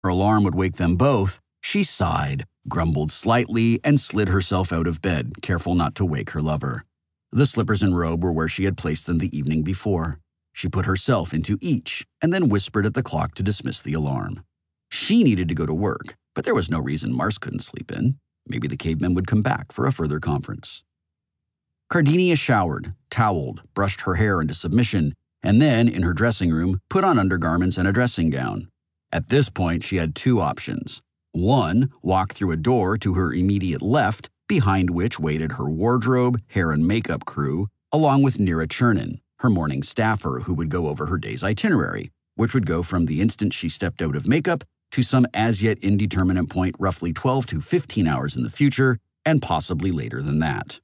her alarm would wake them both, she sighed, grumbled slightly, and slid herself out of bed, careful not to wake her lover. The slippers and robe were where she had placed them the evening before. She put herself into each, and then whispered at the clock to dismiss the alarm. She needed to go to work, but there was no reason Mars couldn't sleep in. Maybe the cavemen would come back for a further conference. Cardinia showered, toweled, brushed her hair into submission, and then, in her dressing room, put on undergarments and a dressing gown. At this point, she had two options. One, walk through a door to her immediate left, behind which waited her wardrobe, hair and makeup crew, along with Nira Chernin, her morning staffer who would go over her day's itinerary, which would go from the instant she stepped out of makeup to some as-yet indeterminate point roughly 12 to 15 hours in the future, and possibly later than that.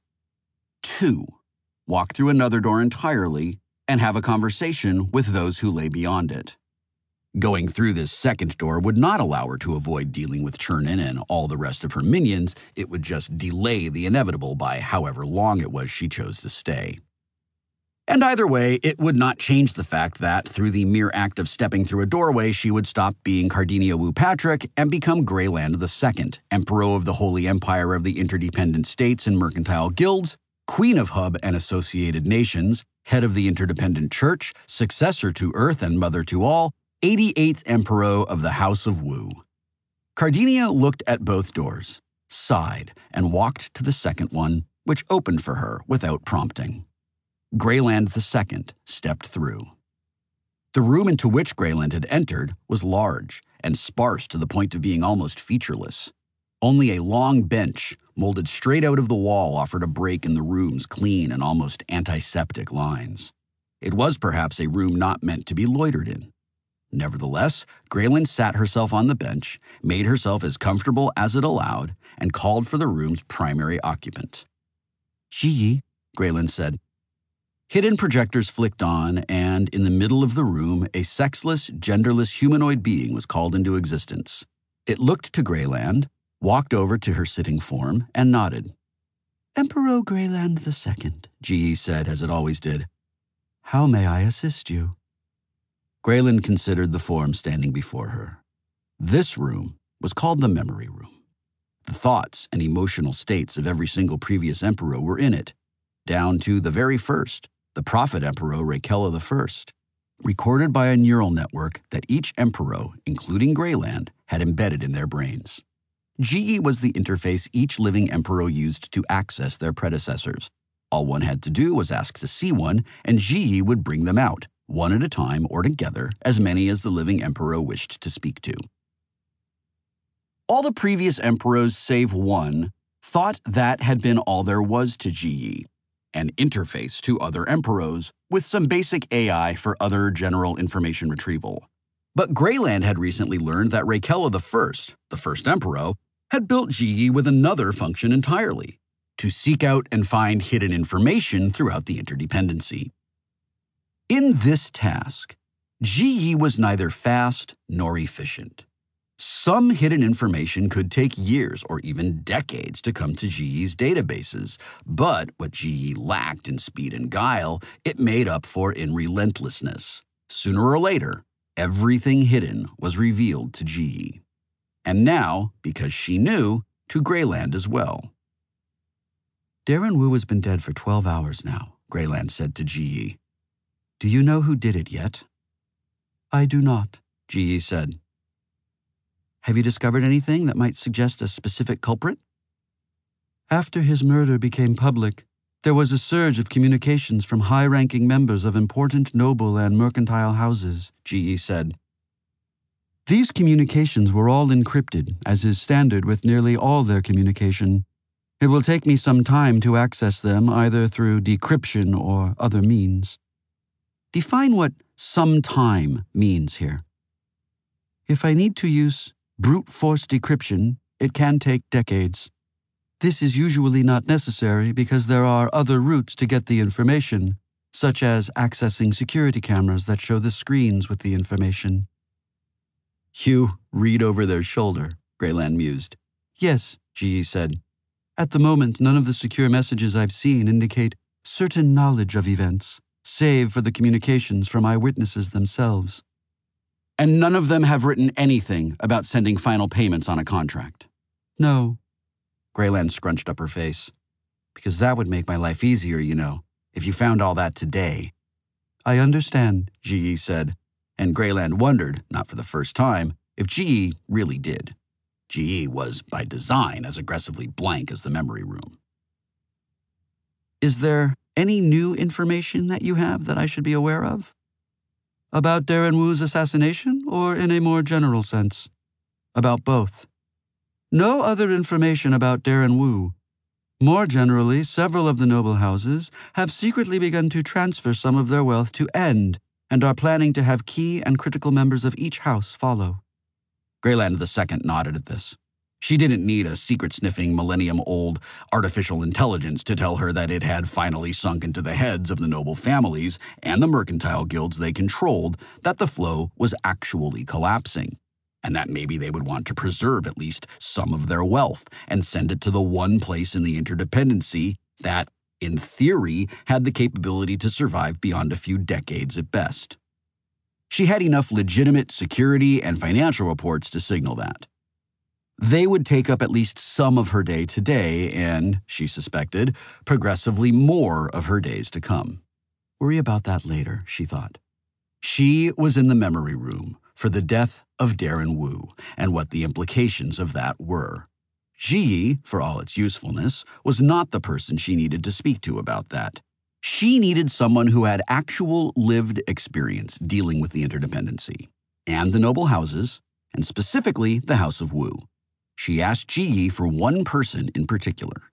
2. Walk through another door entirely and have a conversation with those who lay beyond it. Going through this second door would not allow her to avoid dealing with Chernin and all the rest of her minions. It would just delay the inevitable by however long it was she chose to stay. And either way, it would not change the fact that, through the mere act of stepping through a doorway, she would stop being Cardinia Wu Patrick and become Greyland II, Emperor of the Holy Empire of the Interdependent States and Mercantile Guilds, Queen of Hub and Associated Nations, Head of the Interdependent Church, Successor to Earth and Mother to All, 88th Emperor of the House of Wu. Cardinia looked at both doors, sighed, and walked to the second one, which opened for her without prompting. Greyland II stepped through. The room into which Greyland had entered was large and sparse to the point of being almost featureless. Only a long bench, molded straight out of the wall, offered a break in the room's clean and almost antiseptic lines. It was perhaps a room not meant to be loitered in. Nevertheless, Greyland sat herself on the bench, made herself as comfortable as it allowed, and called for the room's primary occupant. "Ji," Greyland said. Hidden projectors flicked on, and in the middle of the room, a sexless, genderless humanoid being was called into existence. It looked to Greyland, walked over to her sitting form, and nodded. "Emperor Greyland II," Ji said, as it always did. "How may I assist you?" Greyland considered the form standing before her. This room was called the Memory Room. The thoughts and emotional states of every single previous emperor were in it, down to the very first, the Prophet Emperor Raquella I, recorded by a neural network that each emperor, including Greyland, had embedded in their brains. GE was the interface each living emperor used to access their predecessors. All one had to do was ask to see one, and GE would bring them out, one at a time or together, as many as the living emperor wished to speak to. All the previous emperors, save one, thought that had been all there was to GE, an interface to other emperors with some basic AI for other general information retrieval. But Greyland had recently learned that Raquella I, the first emperor, had built GE with another function entirely, to seek out and find hidden information throughout the interdependency. In this task, GE was neither fast nor efficient. Some hidden information could take years or even decades to come to GE's databases, but what GE lacked in speed and guile, it made up for in relentlessness. Sooner or later, everything hidden was revealed to GE. And now, because she knew, to Greyland as well. "Darren Wu has been dead for 12 hours now," Greyland said to GE. "Do you know who did it yet?" "I do not," GE said. "Have you discovered anything that might suggest a specific culprit?" "After his murder became public, there was a surge of communications from high-ranking members of important noble and mercantile houses," GE said. "These communications were all encrypted, as is standard with nearly all their communication. It will take me some time to access them either through decryption or other means." Define what "some time" means here. "If I need to use brute force decryption, it can take decades. This is usually not necessary because there are other routes to get the information, such as accessing security cameras that show the screens with the information." "You read over their shoulder," Greyland mused. "Yes," GE said. "At the moment, none of the secure messages I've seen indicate certain knowledge of events, save for the communications from eyewitnesses themselves." And none of them have written anything about sending final payments on a contract. No. Greyland scrunched up her face. Because that would make my life easier, if you found all that today. I understand, Ji said, and Greyland wondered, not for the first time, if Ji really did. Ji was, by design, as aggressively blank as the memory room. Is there any new information that you have that I should be aware of? About Darren Wu's assassination, or in a more general sense? About both. No other information about Darren Wu. More generally, several of the noble houses have secretly begun to transfer some of their wealth to End, and are planning to have key and critical members of each house follow. Greyland II nodded at this. She didn't need a secret-sniffing, millennium-old artificial intelligence to tell her that it had finally sunk into the heads of the noble families and the mercantile guilds they controlled that the flow was actually collapsing, and that maybe they would want to preserve at least some of their wealth and send it to the one place in the interdependency that, in theory, had the capability to survive beyond a few decades at best. She had enough legitimate security and financial reports to signal that. They would take up at least some of her day today and, she suspected, progressively more of her days to come. Worry about that later, she thought. She was in the memory room for the death of Darren Wu and what the implications of that were. Ji, for all its usefulness, was not the person she needed to speak to about that. She needed someone who had actual lived experience dealing with the interdependency and the noble houses, and specifically the House of Wu. She asked Ji for one person in particular.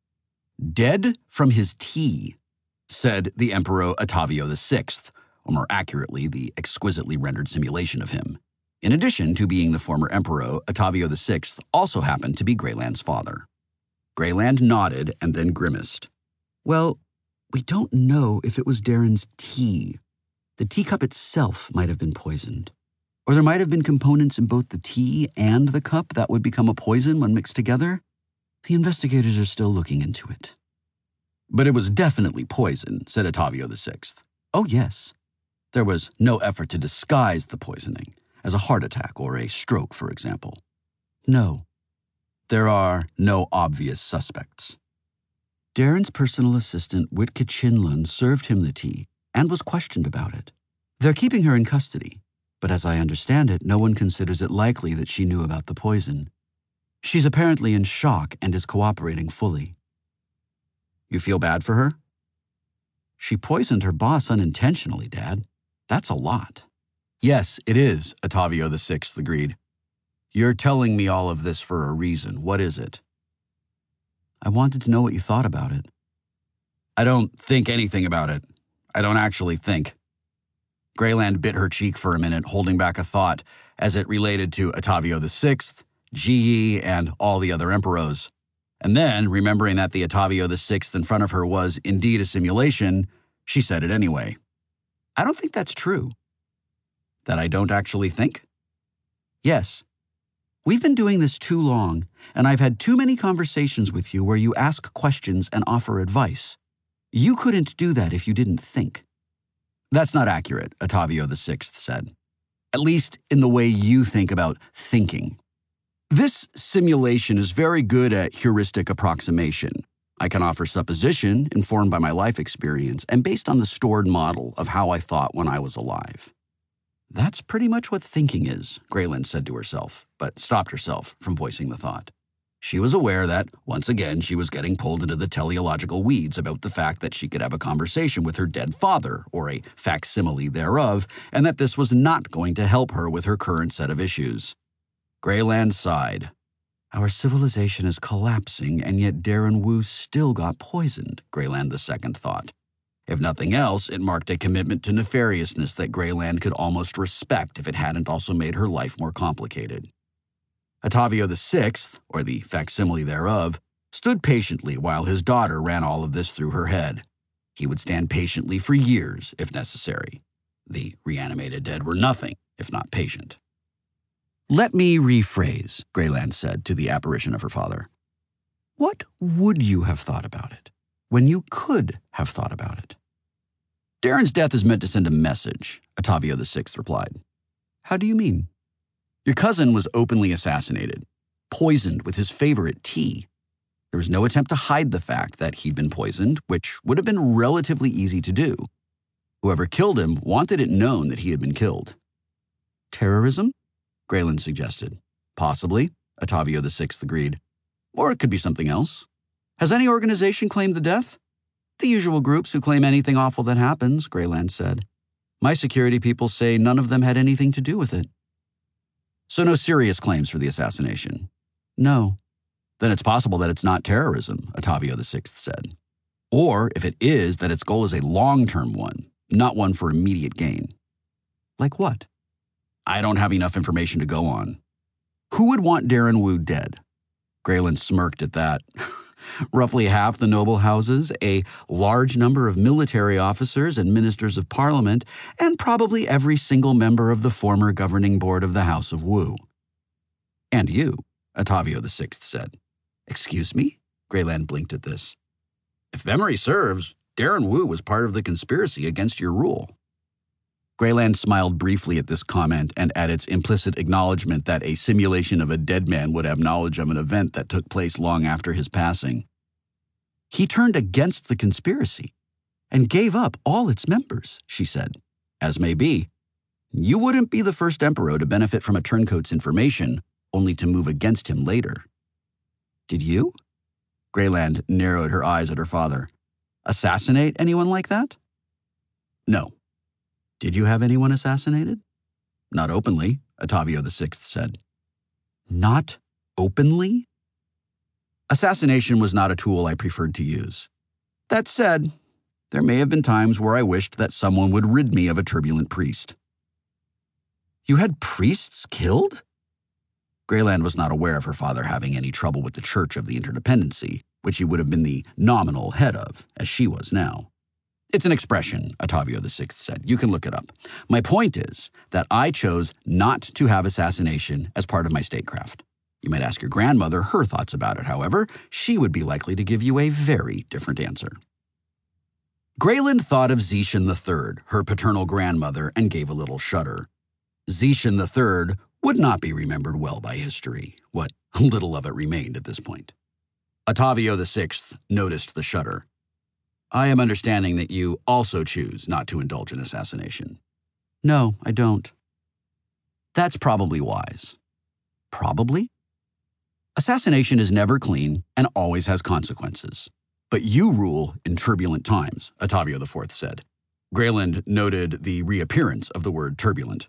Dead from his tea, said the Emperor Ottavio VI, or more accurately, the exquisitely rendered simulation of him. In addition to being the former Emperor, Ottavio VI also happened to be Greyland's father. Greyland nodded and then grimaced. Well, we don't know if it was Darren's tea. The teacup itself might have been poisoned. Or there might have been components in both the tea and the cup that would become a poison when mixed together. The investigators are still looking into it. But it was definitely poison, said Ottavio VI. Oh, yes. There was no effort to disguise the poisoning, as a heart attack or a stroke, for example. No. There are no obvious suspects. Darren's personal assistant, Witka Chinlun, served him the tea and was questioned about it. They're keeping her in custody. But as I understand it, no one considers it likely that she knew about the poison. She's apparently in shock and is cooperating fully. You feel bad for her? She poisoned her boss unintentionally, Dad. That's a lot. Yes, it is, Ottavio VI agreed. You're telling me all of this for a reason. What is it? I wanted to know what you thought about it. I don't think anything about it. I don't actually think. Greyland bit her cheek for a minute, holding back a thought as it related to Ottavio VI, Ji, and all the other emperors. And then, remembering that the Ottavio VI in front of her was indeed a simulation, she said it anyway. I don't think that's true. That I don't actually think? Yes. We've been doing this too long, and I've had too many conversations with you where you ask questions and offer advice. You couldn't do that if you didn't think. That's not accurate, Ottavio VI said. At least in the way you think about thinking. This simulation is very good at heuristic approximation. I can offer supposition informed by my life experience and based on the stored model of how I thought when I was alive. That's pretty much what thinking is, Greyland said to herself, but stopped herself from voicing the thought. She was aware that, once again, she was getting pulled into the teleological weeds about the fact that she could have a conversation with her dead father, or a facsimile thereof, and that this was not going to help her with her current set of issues. Greyland sighed. Our civilization is collapsing, and yet Darren Wu still got poisoned, Greyland II thought. If nothing else, it marked a commitment to nefariousness that Greyland could almost respect if it hadn't also made her life more complicated. Ottavio VI, or the facsimile thereof, stood patiently while his daughter ran all of this through her head. He would stand patiently for years, if necessary. The reanimated dead were nothing, if not patient. Let me rephrase, Greyland said to the apparition of her father. What would you have thought about it when you could have thought about it? Darren's death is meant to send a message, Ottavio VI replied. How do you mean? Your cousin was openly assassinated, poisoned with his favorite tea. There was no attempt to hide the fact that he'd been poisoned, which would have been relatively easy to do. Whoever killed him wanted it known that he had been killed. Terrorism? Grayland suggested. Possibly, Ottavio VI agreed. Or it could be something else. Has any organization claimed the death? The usual groups who claim anything awful that happens, Grayland said. My security people say none of them had anything to do with it. So no serious claims for the assassination? No. Then it's possible that it's not terrorism, Ottavio VI said. Or, if it is, that its goal is a long-term one, not one for immediate gain. Like what? I don't have enough information to go on. Who would want Darren Wu dead? Grayland smirked at that. Roughly half the noble houses, a large number of military officers and ministers of parliament, and probably every single member of the former governing board of the House of Wu. And you, Ottavio VI said. Excuse me? Grayland blinked at this. If memory serves, Darren Wu was part of the conspiracy against your rule. Grayland smiled briefly at this comment and at its implicit acknowledgement that a simulation of a dead man would have knowledge of an event that took place long after his passing. He turned against the conspiracy and gave up all its members, she said. As may be. You wouldn't be the first emperor to benefit from a turncoat's information, only to move against him later. Did you? Grayland narrowed her eyes at her father. Assassinate anyone like that? No. Did you have anyone assassinated? Not openly, Ottavio VI said. Not openly? Assassination was not a tool I preferred to use. That said, there may have been times where I wished that someone would rid me of a turbulent priest. You had priests killed? Grayland was not aware of her father having any trouble with the Church of the Interdependency, which he would have been the nominal head of, as she was now. It's an expression, Ottavio VI said. You can look it up. My point is that I chose not to have assassination as part of my statecraft. You might ask your grandmother her thoughts about it, however. She would be likely to give you a very different answer. Grayland thought of Zetian III, her paternal grandmother, and gave a little shudder. Zetian III would not be remembered well by history, what little of it remained at this point. Ottavio VI noticed the shudder. I am understanding that you also choose not to indulge in assassination. No, I don't. That's probably wise. Probably? Assassination is never clean and always has consequences. But you rule in turbulent times, Ottavio IV said. Grayland noted the reappearance of the word turbulent.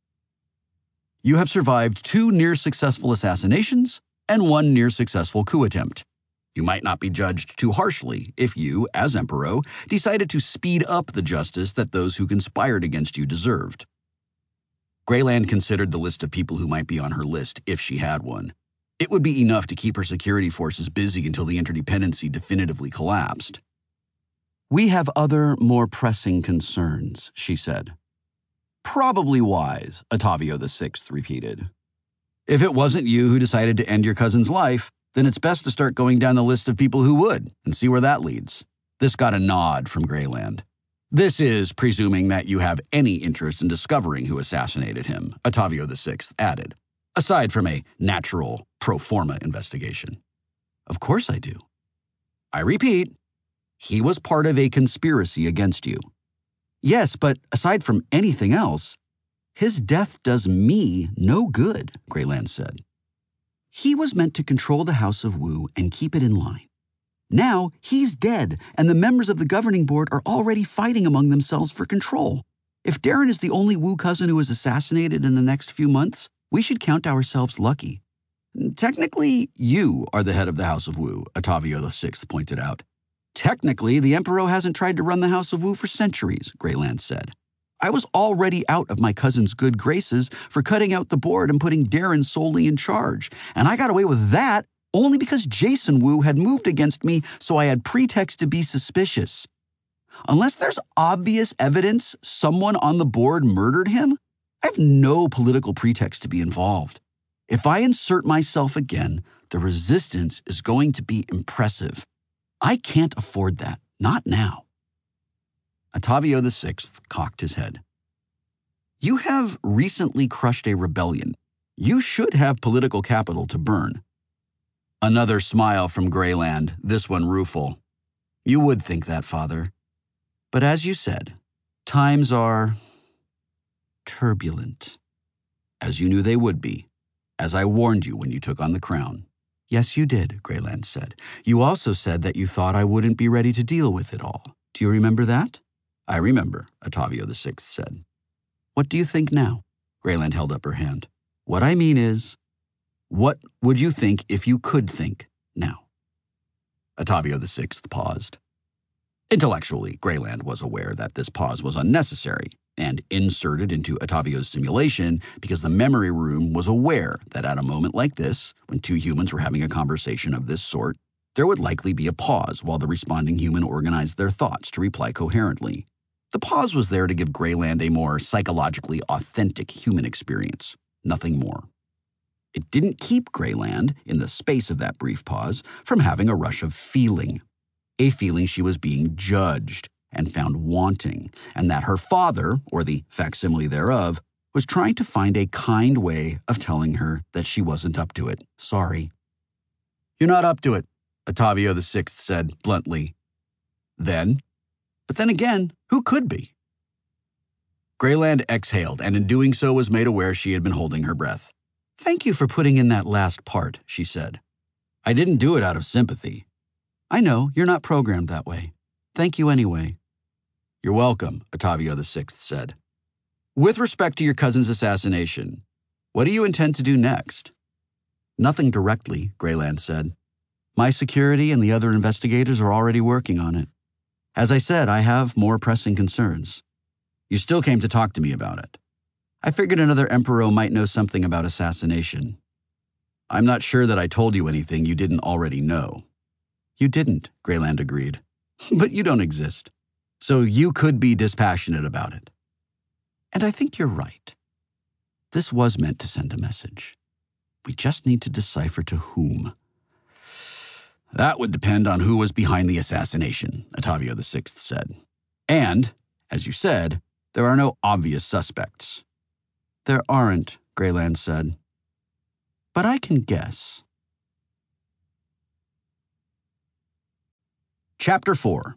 You have survived 2 near-successful assassinations and 1 near-successful coup attempt. You might not be judged too harshly if you, as emperor, decided to speed up the justice that those who conspired against you deserved. Grayland considered the list of people who might be on her list if she had one. It would be enough to keep her security forces busy until the interdependency definitively collapsed. We have other, more pressing concerns, she said. Probably wise, Ottavio VI repeated. If it wasn't you who decided to end your cousin's life, then it's best to start going down the list of people who would and see where that leads. This got a nod from Grayland. This is presuming that you have any interest in discovering who assassinated him, Ottavio VI added, aside from a natural pro forma investigation. Of course I do. I repeat, he was part of a conspiracy against you. Yes, but aside from anything else, his death does me no good, Grayland said. He was meant to control the House of Wu and keep it in line. Now he's dead, and the members of the governing board are already fighting among themselves for control. If Darren is the only Wu cousin who is assassinated in the next few months, we should count ourselves lucky. Technically, you are the head of the House of Wu, Ottavio VI pointed out. Technically, the Emperor hasn't tried to run the House of Wu for centuries, Grayland said. I was already out of my cousin's good graces for cutting out the board and putting Darren solely in charge, and I got away with that only because Jason Wu had moved against me, so I had pretext to be suspicious. Unless there's obvious evidence someone on the board murdered him, I have no political pretext to be involved. If I insert myself again, the resistance is going to be impressive. I can't afford that, not now. Ottavio VI cocked his head. You have recently crushed a rebellion. You should have political capital to burn. Another smile from Greyland, this one rueful. You would think that, Father. But as you said, times are turbulent. As you knew they would be, as I warned you when you took on the crown. Yes, you did, Greyland said. You also said that you thought I wouldn't be ready to deal with it all. Do you remember that? I remember, Ottavio VI said. What do you think now? Greyland held up her hand. What I mean is, what would you think if you could think now? Ottavio VI paused. Intellectually, Greyland was aware that this pause was unnecessary and inserted into Ottavio's simulation because the memory room was aware that at a moment like this, when two humans were having a conversation of this sort, there would likely be a pause while the responding human organized their thoughts to reply coherently. The pause was there to give Greyland a more psychologically authentic human experience, nothing more. It didn't keep Greyland, in the space of that brief pause, from having a rush of feeling. A feeling she was being judged and found wanting, and that her father, or the facsimile thereof, was trying to find a kind way of telling her that she wasn't up to it. Sorry. You're not up to it, Ottavio VI said bluntly. But then again, who could be? Greyland exhaled, and in doing so was made aware she had been holding her breath. Thank you for putting in that last part, she said. I didn't do it out of sympathy. I know, you're not programmed that way. Thank you anyway. You're welcome, Ottavio VI said. With respect to your cousin's assassination, what do you intend to do next? Nothing directly, Greyland said. My security and the other investigators are already working on it. As I said, I have more pressing concerns. You still came to talk to me about it. I figured another Emperor might know something about assassination. I'm not sure that I told you anything you didn't already know. You didn't, Greyland agreed. But you don't exist. So you could be dispassionate about it. And I think you're right. This was meant to send a message. We just need to decipher to whom. That would depend on who was behind the assassination, Ottavio VI said. And, as you said, there are no obvious suspects. There aren't, Greyland said. But I can guess. Chapter 4.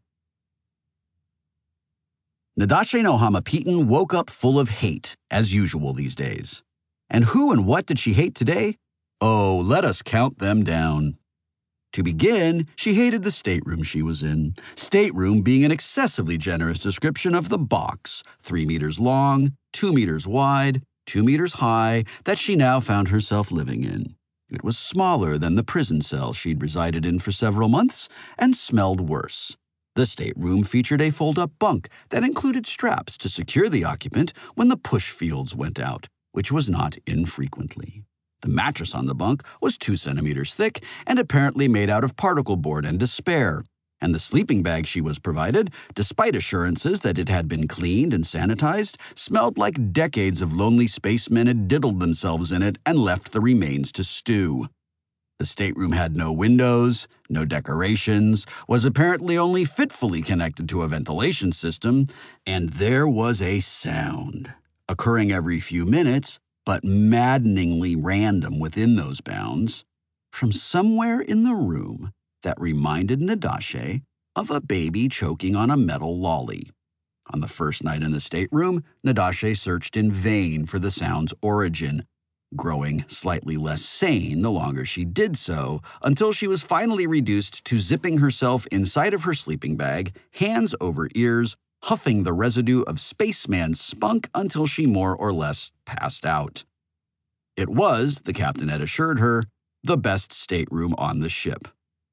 Nadashe no Hamapitan woke up full of hate, as usual these days. And who and what did she hate today? Oh, let us count them down. To begin, she hated the stateroom she was in. Stateroom being an excessively generous description of the box, 3 meters long, 2 meters wide, 2 meters high, that she now found herself living in. It was smaller than the prison cell she'd resided in for several months and smelled worse. The stateroom featured a fold-up bunk that included straps to secure the occupant when the push fields went out, which was not infrequently. The mattress on the bunk was 2 centimeters thick and apparently made out of particle board and despair, and the sleeping bag she was provided, despite assurances that it had been cleaned and sanitized, smelled like decades of lonely spacemen had diddled themselves in it and left the remains to stew. The stateroom had no windows, no decorations, was apparently only fitfully connected to a ventilation system, and there was a sound, occurring every few minutes, but maddeningly random within those bounds, from somewhere in the room that reminded Nadashe of a baby choking on a metal lolly. On the first night in the stateroom, Nadashe searched in vain for the sound's origin, growing slightly less sane the longer she did so, until she was finally reduced to zipping herself inside of her sleeping bag, hands over ears, huffing the residue of spaceman spunk until she more or less passed out. It was, the captain had assured her, the best stateroom on the ship.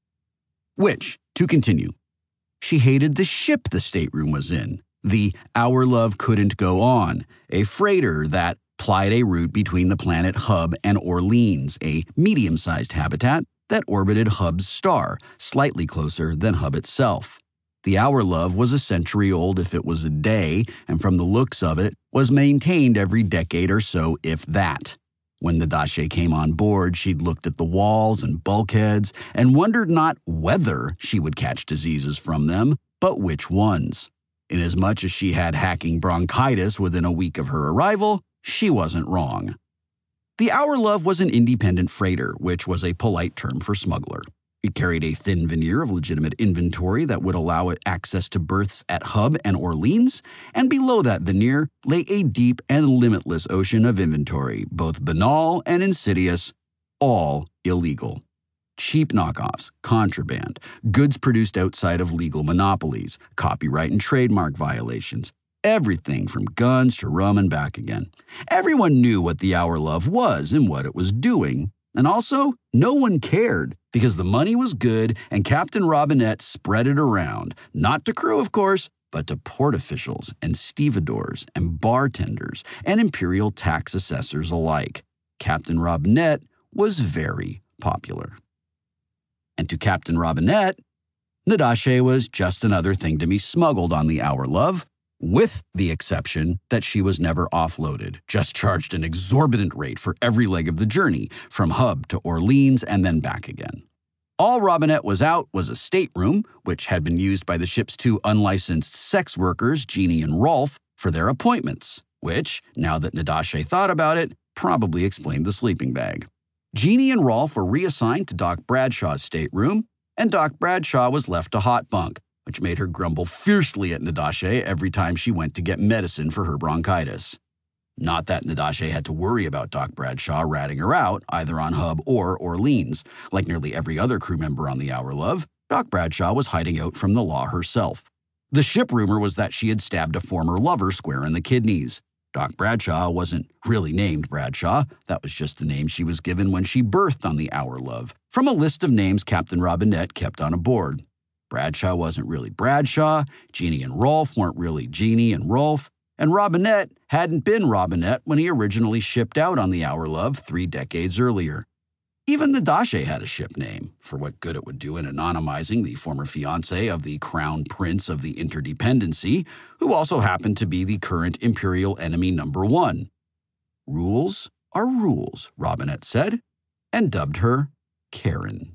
Which, to continue, she hated the ship the stateroom was in, the Our Love Couldn't Go On, a freighter that plied a route between the planet Hub and Orleans, a medium-sized habitat that orbited Hub's star, slightly closer than Hub itself. The Our Love was a century old if it was a day, and from the looks of it, was maintained every decade or so, if that. When Nadashe came on board, she'd looked at the walls and bulkheads and wondered not whether she would catch diseases from them, but which ones. Inasmuch as she had hacking bronchitis within a week of her arrival, she wasn't wrong. The Our Love was an independent freighter, which was a polite term for smuggler. It carried a thin veneer of legitimate inventory that would allow it access to berths at Hub and Orleans, and below that veneer lay a deep and limitless ocean of inventory, both banal and insidious, all illegal. Cheap knockoffs, contraband, goods produced outside of legal monopolies, copyright and trademark violations, everything from guns to rum and back again. Everyone knew what the Our Love was and what it was doing, and also no one cared because the money was good and Captain Robinette spread it around, not to crew, of course, but to port officials and stevedores and bartenders and imperial tax assessors alike. Captain Robinette was very popular. And to Captain Robinette, Nadashe was just another thing to be smuggled on the Our Love, with the exception that she was never offloaded, just charged an exorbitant rate for every leg of the journey, from Hub to Orleans and then back again. All Robinette was out was a stateroom, which had been used by the ship's two unlicensed sex workers, Jeannie and Rolf, for their appointments, which, now that Nadashe thought about it, probably explained the sleeping bag. Jeannie and Rolf were reassigned to Doc Bradshaw's stateroom, and Doc Bradshaw was left a hot bunk, which made her grumble fiercely at Nadashe every time she went to get medicine for her bronchitis. Not that Nadashe had to worry about Doc Bradshaw ratting her out, either on Hub or Orleans. Like nearly every other crew member on the Our Love, Doc Bradshaw was hiding out from the law herself. The ship rumor was that she had stabbed a former lover square in the kidneys. Doc Bradshaw wasn't really named Bradshaw. That was just the name she was given when she berthed on the Our Love, from a list of names Captain Robinette kept on a board. Bradshaw wasn't really Bradshaw, Jeannie and Rolf weren't really Jeannie and Rolf, and Robinette hadn't been Robinette when he originally shipped out on the Our Love 3 decades earlier. Even Nadashe had a ship name, for what good it would do in anonymizing the former fiancé of the Crown Prince of the Interdependency, who also happened to be the current Imperial enemy number 1. Rules are rules, Robinette said, and dubbed her Karen.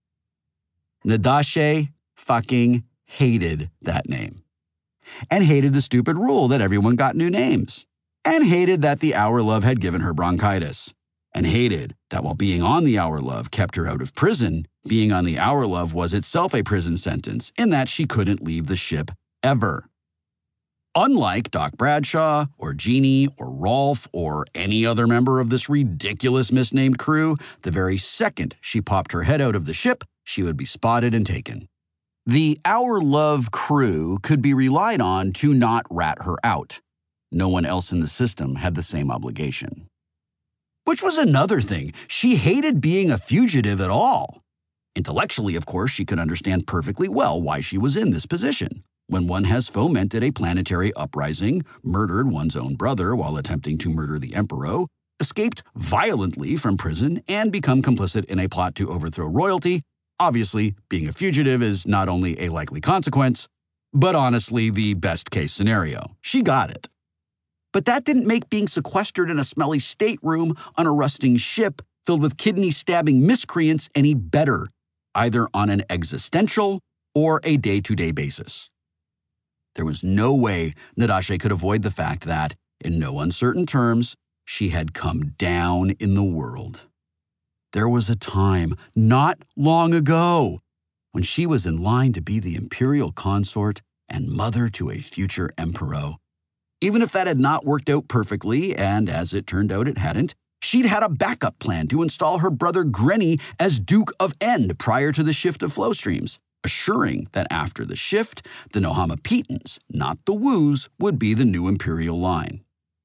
Nadashe fucking hated that name, and hated the stupid rule that everyone got new names, and hated that the Our Love had given her bronchitis, and hated that while being on the Our Love kept her out of prison, being on the Our Love was itself a prison sentence in that she couldn't leave the ship ever. Unlike Doc Bradshaw or Jeannie or Rolf or any other member of this ridiculous misnamed crew, the very second she popped her head out of the ship, she would be spotted and taken. The Our Love crew could be relied on to not rat her out. No one else in the system had the same obligation. Which was another thing. She hated being a fugitive at all. Intellectually, of course, she could understand perfectly well why she was in this position. When one has fomented a planetary uprising, murdered one's own brother while attempting to murder the Emperor, escaped violently from prison, and become complicit in a plot to overthrow royalty, obviously, being a fugitive is not only a likely consequence, but honestly the best-case scenario. She got it. But that didn't make being sequestered in a smelly stateroom on a rusting ship filled with kidney-stabbing miscreants any better, either on an existential or a day-to-day basis. There was no way Nadashe could avoid the fact that, in no uncertain terms, she had come down in the world. There was a time, not long ago, when she was in line to be the imperial consort and mother to a future emperor. Even if that had not worked out perfectly, and as it turned out it hadn't, she'd had a backup plan to install her brother Grenny as Duke of End prior to the shift of flow streams, assuring that after the shift, the Nohamapetans, not the Woos, would be the new imperial line.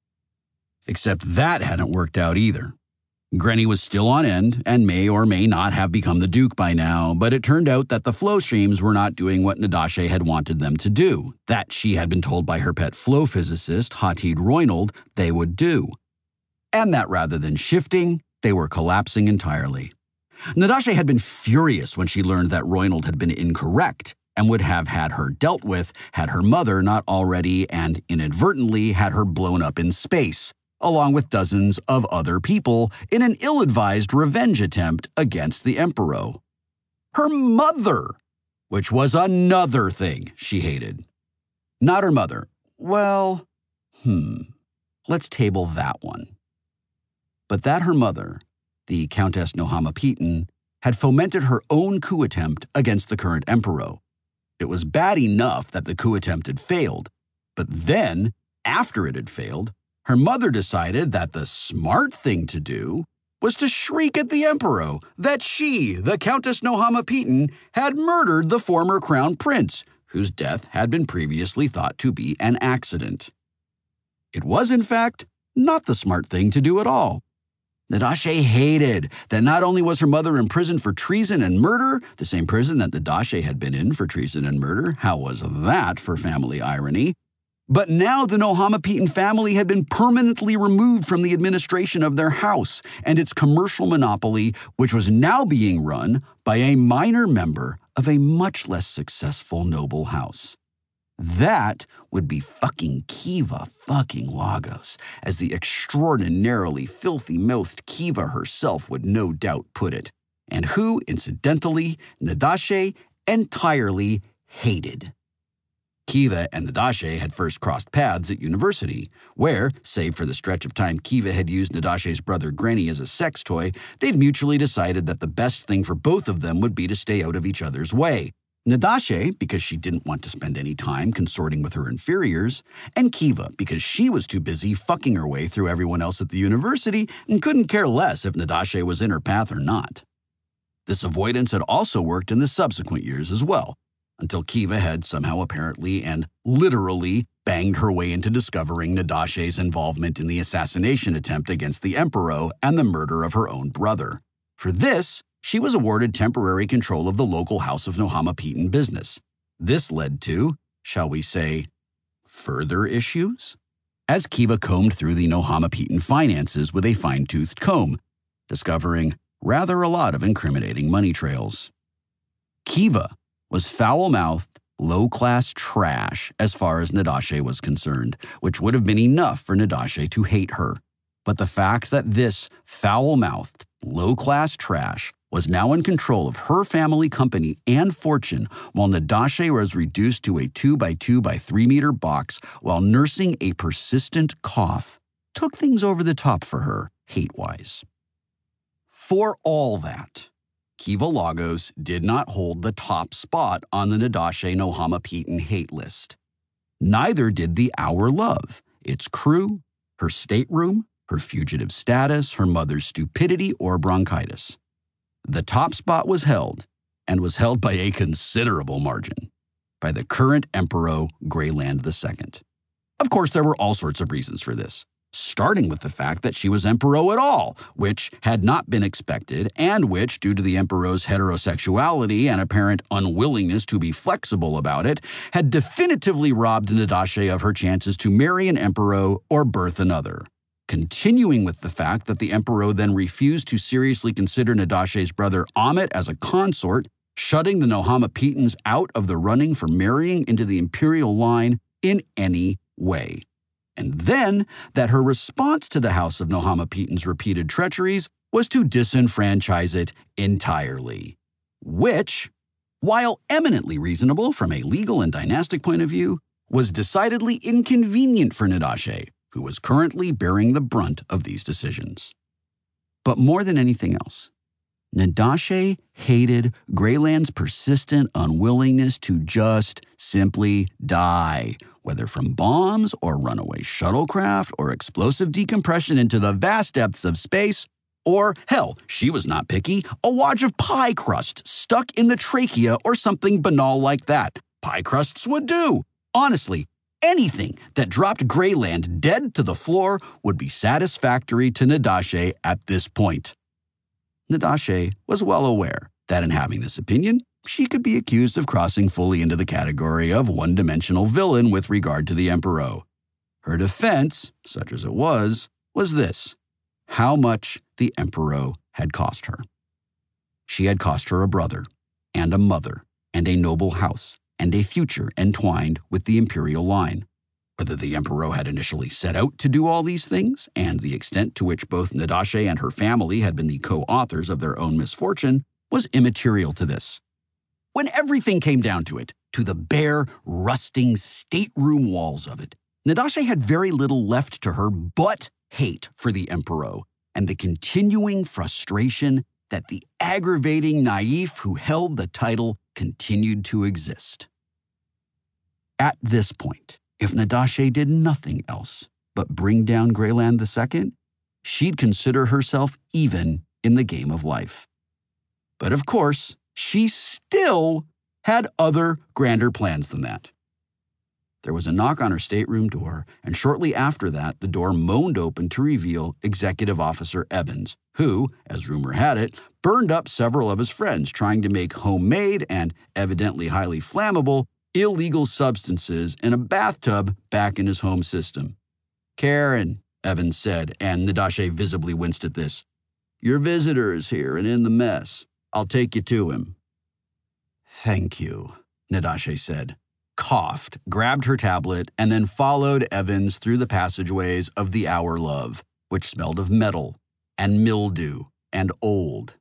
Except that hadn't worked out either. Grenny was still on End and may or may not have become the Duke by now, but it turned out that the flow streams were not doing what Nadashe had wanted them to do, that she had been told by her pet flow physicist, Hatid Roynold, they would do. And that rather than shifting, they were collapsing entirely. Nadashe had been furious when she learned that Roynold had been incorrect and would have had her dealt with had her mother not already and inadvertently had her blown up in space, along with dozens of other people in an ill-advised revenge attempt against the Emperor. Her mother, which was another thing she hated. Not her mother. Well, let's table that one. But that her mother, the Countess Nohama Piton, had fomented her own coup attempt against the current emperor. It was bad enough that the coup attempt had failed, but then, after it had failed, her mother decided that the smart thing to do was to shriek at the emperor that she, the Countess Nohama Piton, had murdered the former crown prince, whose death had been previously thought to be an accident. It was, in fact, not the smart thing to do at all. Ndashe hated that not only was her mother imprisoned for treason and murder, the same prison that Ndashe had been in for treason and murder, how was that for family irony, but now the Nohama Piton family had been permanently removed from the administration of their house and its commercial monopoly, which was now being run by a minor member of a much less successful noble house. That would be fucking Kiva fucking Lagos, as the extraordinarily filthy-mouthed Kiva herself would no doubt put it, and who, incidentally, Ndashe entirely hated. Kiva and Ndashe had first crossed paths at university, where, save for the stretch of time Kiva had used Ndashe's brother Granny as a sex toy, they'd mutually decided that the best thing for both of them would be to stay out of each other's way. Ndashe, because she didn't want to spend any time consorting with her inferiors, and Kiva, because she was too busy fucking her way through everyone else at the university and couldn't care less if Ndashe was in her path or not. This avoidance had also worked in the subsequent years as well, until Kiva had somehow apparently and literally banged her way into discovering Ndashe's involvement in the assassination attempt against the emperor and the murder of her own brother. For this, she was awarded temporary control of the local House of Nohama Piton business. This led to, shall we say, further issues? As Kiva combed through the Nohama Piton finances with a fine-toothed comb, discovering rather a lot of incriminating money trails. Kiva was foul-mouthed, low-class trash as far as Ndashe was concerned, which would have been enough for Ndashe to hate her. But the fact that this foul-mouthed, low-class trash was now in control of her family company and fortune, while Ndashe was reduced to a 2x2 by 3 meter box while nursing a persistent cough, took things over the top for her, hate-wise. For all that, Kiva Lagos did not hold the top spot on the Ndashe Nohama Piton hate list. Neither did the Our Love, its crew, her stateroom, her fugitive status, her mother's stupidity, or bronchitis. The top spot was held, and was held by a considerable margin, by the current Emperor Greyland II. Of course, there were all sorts of reasons for this, starting with the fact that she was Emperor at all, which had not been expected, and which, due to the Emperor's heterosexuality and apparent unwillingness to be flexible about it, had definitively robbed Ndashe of her chances to marry an Emperor or birth another. Continuing with the fact that the emperor then refused to seriously consider Ndashe's brother Amit as a consort, shutting the Nohama Pitons out of the running for marrying into the imperial line in any way. And then that her response to the House of Nohama Piton's repeated treacheries was to disenfranchise it entirely, which, while eminently reasonable from a legal and dynastic point of view, was decidedly inconvenient for Ndashe, who was currently bearing the brunt of these decisions. But more than anything else, Ndashe hated Greyland's persistent unwillingness to just simply die, whether from bombs or runaway shuttlecraft or explosive decompression into the vast depths of space, or, hell, she was not picky, a wad of pie crust stuck in the trachea or something banal like that. Pie crusts would do. Honestly, anything that dropped Greyland dead to the floor would be satisfactory to Ndashe at this point. Ndashe was well aware that in having this opinion, she could be accused of crossing fully into the category of one-dimensional villain with regard to the emperor. Her defense, such as it was this: how much the emperor had cost her. She had cost her a brother, and a mother, and a noble house, and a future entwined with the imperial line. Whether the emperor had initially set out to do all these things, and the extent to which both Ndashe and her family had been the co-authors of their own misfortune, was immaterial to this. When everything came down to it, to the bare, rusting stateroom walls of it. Nadashe had very little left to her but hate for the Emperor and the continuing frustration that the aggravating naif who held the title continued to exist. At this point, if Nadashe did nothing else but bring down Greyland II, she'd consider herself even in the game of life. But of course, she still had other grander plans than that. There was a knock on her stateroom door, and shortly after that, the door moaned open to reveal Executive Officer Evans, who, as rumor had it, burned up several of his friends trying to make homemade and evidently highly flammable illegal substances in a bathtub back in his home system. "Karen," Evans said, and Nadashe visibly winced at this. "Your visitor is here and in the mess. I'll take you to him." "Thank you," Nadashe said, coughed, grabbed her tablet, and then followed Evans through the passageways of the Our Love, which smelled of metal and mildew and old.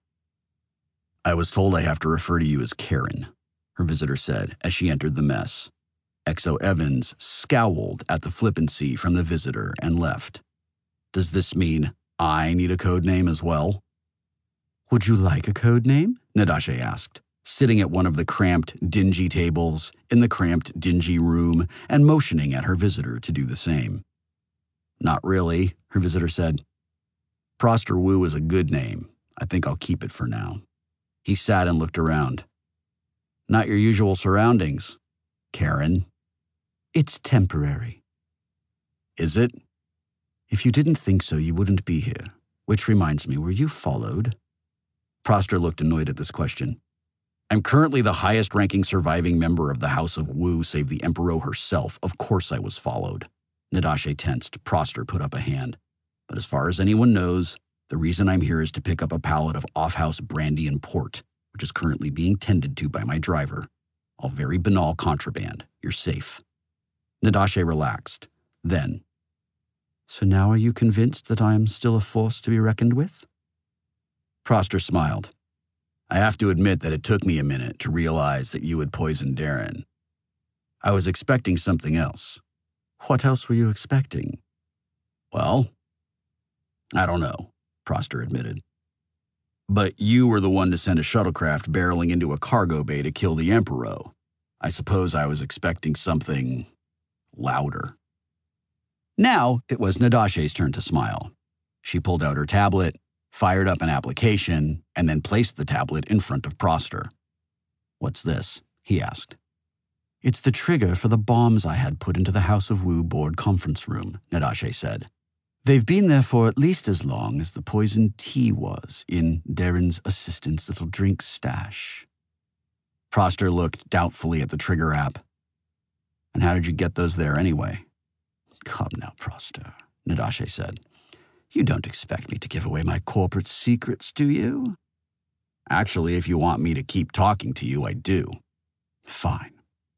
"I was told I have to refer to you as Karen," her visitor said as she entered the mess. XO Evans scowled at the flippancy from the visitor and left. "Does this mean I need a code name as well?" "Would you like a code name?" Nadashe asked, sitting at one of the cramped, dingy tables in the cramped, dingy room and motioning at her visitor to do the same. "Not really," her visitor said. "Prostor Wu is a good name. I think I'll keep it for now." He sat and looked around. "Not your usual surroundings, Karen." "It's temporary." "Is it?" "If you didn't think so, you wouldn't be here. Which reminds me, were you followed?" Prostor looked annoyed at this question. "I'm currently the highest-ranking surviving member of the House of Wu, save the Emperor herself. Of course I was followed." Nadashe tensed. Prostor put up a hand. "But as far as anyone knows, the reason I'm here is to pick up a pallet of off-house brandy and port, which is currently being tended to by my driver. All very banal contraband. You're safe." Nadashe relaxed. Then, "So now are you convinced that I am still a force to be reckoned with?" Prostor smiled. "I have to admit that it took me a minute to realize that you had poisoned Darren. I was expecting something else." "What else were you expecting?" "Well, I don't know," Prostor admitted. "But you were the one to send a shuttlecraft barreling into a cargo bay to kill the Emperor. I suppose I was expecting something louder." Now it was Nadashe's turn to smile. She pulled out her tablet, fired up an application, and then placed the tablet in front of Prostor. "What's this?" he asked. "It's the trigger for the bombs I had put into the House of Wu board conference room," Nadashe said. "They've been there for at least as long as the poisoned tea was in Darren's assistant's little drink stash." Prostor looked doubtfully at the trigger app. "And how did you get those there anyway?" "Come now, Prostor," Nadashe said. "You don't expect me to give away my corporate secrets, do you?" "Actually, if you want me to keep talking to you, I do." "Fine.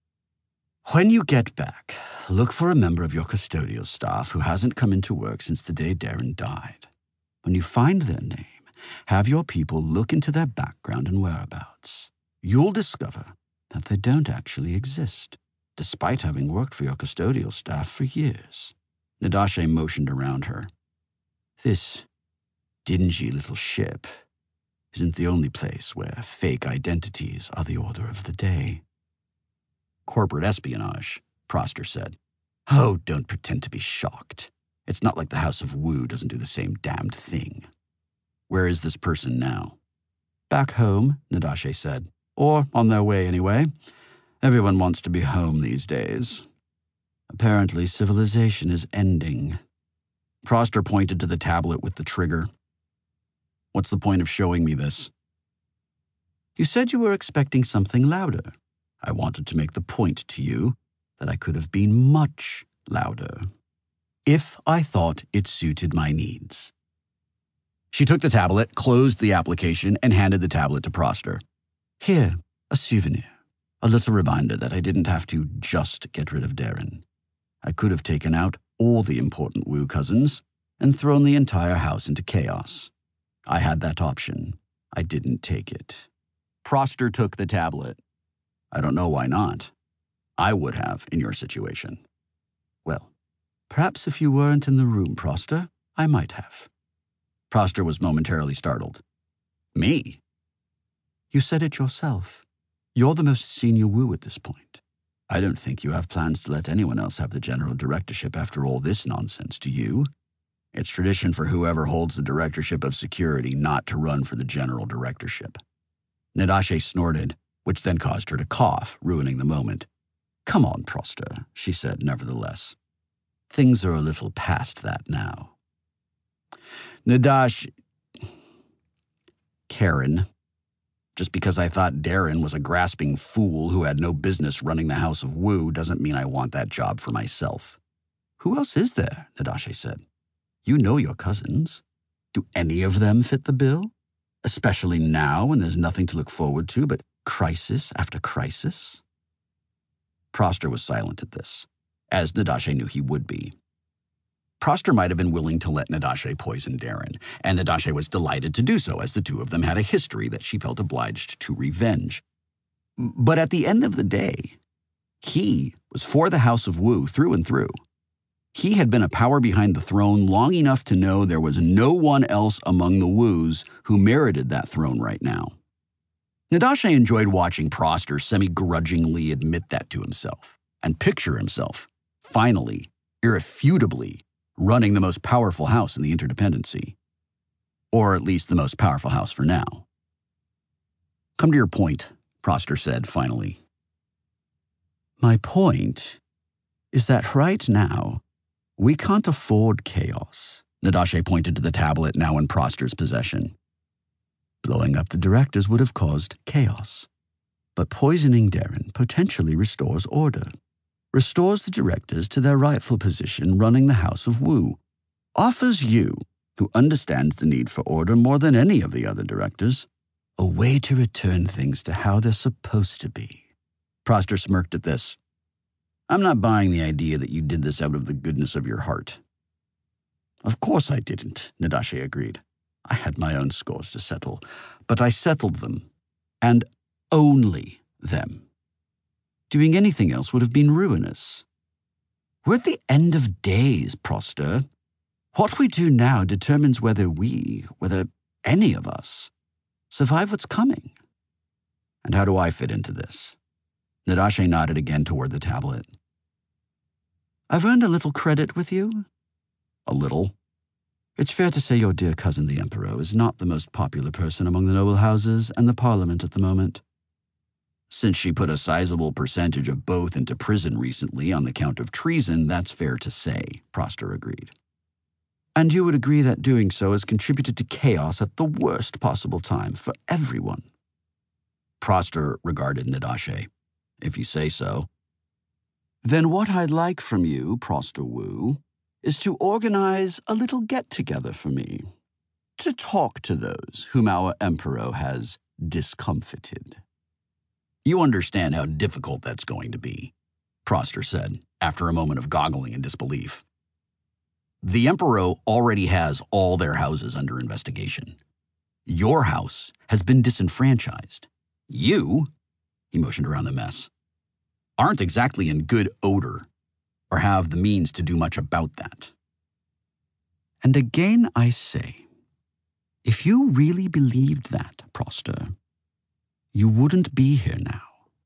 When you get back, look for a member of your custodial staff who hasn't come into work since the day Darren died. When you find their name, have your people look into their background and whereabouts. You'll discover that they don't actually exist, despite having worked for your custodial staff for years." Nadashe motioned around her. "This dingy little ship isn't the only place where fake identities are the order of the day." "Corporate espionage," Prostor said. "Oh, don't pretend to be shocked. It's not like the House of Wu doesn't do the same damned thing." "Where is this person now?" "Back home," Nadashe said. "Or on their way anyway. Everyone wants to be home these days. Apparently, civilization is ending." Prostor pointed to the tablet with the trigger. "What's the point of showing me this?" "You said you were expecting something louder. I wanted to make the point to you that I could have been much louder, if I thought it suited my needs." She took the tablet, closed the application, and handed the tablet to Prostor. "Here, a souvenir. A little reminder that I didn't have to just get rid of Darren. I could have taken out all the important Wu cousins and thrown the entire house into chaos. I had that option. I didn't take it." Prostor took the tablet. "I don't know why not." I would have in your situation. Well, perhaps if you weren't in the room, Prostor, I might have. Prostor was momentarily startled. Me? You said it yourself. You're the most senior Wu at this point. I don't think you have plans to let anyone else have the general directorship after all this nonsense, do you? It's tradition for whoever holds the directorship of security not to run for the general directorship. Nadashe snorted, which then caused her to cough, ruining the moment. Come on, Prostor, she said nevertheless. Things are a little past that now. Karen. Just because I thought Darren was a grasping fool who had no business running the House of Wu doesn't mean I want that job for myself. Who else is there? Nadashe said. You know your cousins. Do any of them fit the bill? Especially now when there's nothing to look forward to but crisis after crisis? Prostor was silent at this, as Nadashe knew he would be. Prostor might have been willing to let Nadashe poison Darren, and Nadashe was delighted to do so, as the two of them had a history that she felt obliged to revenge. But at the end of the day, he was for the House of Wu through and through. He had been a power behind the throne long enough to know there was no one else among the Wus who merited that throne right now. Nadashe enjoyed watching Prostor semi-grudgingly admit that to himself, and picture himself, finally, irrefutably, running the most powerful house in the interdependency. Or at least the most powerful house for now. Come to your point, Prostor said finally. My point is that right now, we can't afford chaos. Nadashe pointed to the tablet now in Prostor's possession. Blowing up the directors would have caused chaos. But poisoning Darren potentially restores order. Restores the directors to their rightful position running the House of Wu. Offers you, who understands the need for order more than any of the other directors, a way to return things to how they're supposed to be. Prostor smirked at this. I'm not buying the idea that you did this out of the goodness of your heart. Of course I didn't, Nadashe agreed. I had my own scores to settle, but I settled them, and only them. Doing anything else would have been ruinous. We're at the end of days, Prostor. What we do now determines whether any of us, survive what's coming. And how do I fit into this? Nadashe nodded again toward the tablet. I've earned a little credit with you. A little? It's fair to say your dear cousin the Emperor is not the most popular person among the noble houses and the Parliament at the moment. Since she put a sizable percentage of both into prison recently on the count of treason, that's fair to say, Prostor agreed. And you would agree that doing so has contributed to chaos at the worst possible time for everyone. Prostor regarded Nadashe. If you say so. Then what I'd like from you, Prostor Wu, is to organize a little get-together for me, to talk to those whom our Emperor has discomfited. You understand how difficult that's going to be, Prostor said, after a moment of goggling in disbelief. The Emperor already has all their houses under investigation. Your house has been disenfranchised. You, he motioned around the mess, aren't exactly in good odor or have the means to do much about that. And again I say, if you really believed that, Prostor, you wouldn't be here now.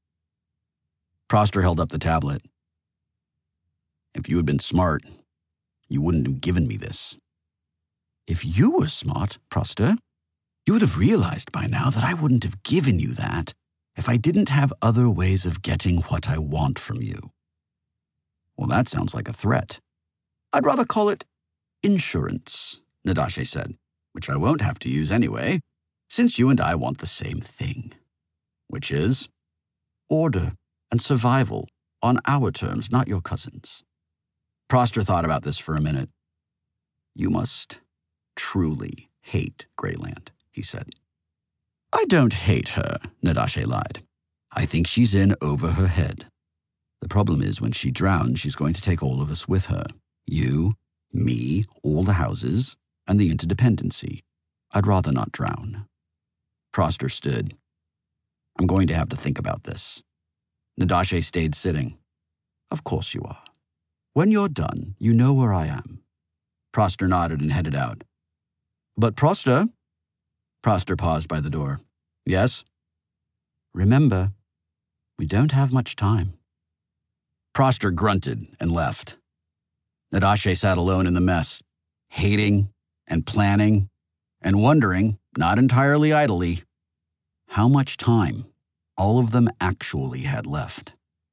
Prostor held up the tablet. If you had been smart, you wouldn't have given me this. If you were smart, Prostor, you would have realized by now that I wouldn't have given you that if I didn't have other ways of getting what I want from you. Well, that sounds like a threat. I'd rather call it insurance, Nadashe said, which I won't have to use anyway, since you and I want the same thing. Which is order and survival on our terms, not your cousin's. Prostor thought about this for a minute. You must truly hate Greyland, he said. I don't hate her, Nadashe lied. I think she's in over her head. The problem is when she drowns, she's going to take all of us with her. You, me, all the houses, and the interdependency. I'd rather not drown. Prostor stood. I'm going to have to think about this. Nadashe stayed sitting. Of course you are. When you're done, you know where I am. Prostor nodded and headed out. But Prostor? Prostor paused by the door. Yes? Remember, we don't have much time. Prostor grunted and left. Nadashe sat alone in the mess, hating and planning and wondering, not entirely idly, how much time all of them actually had left.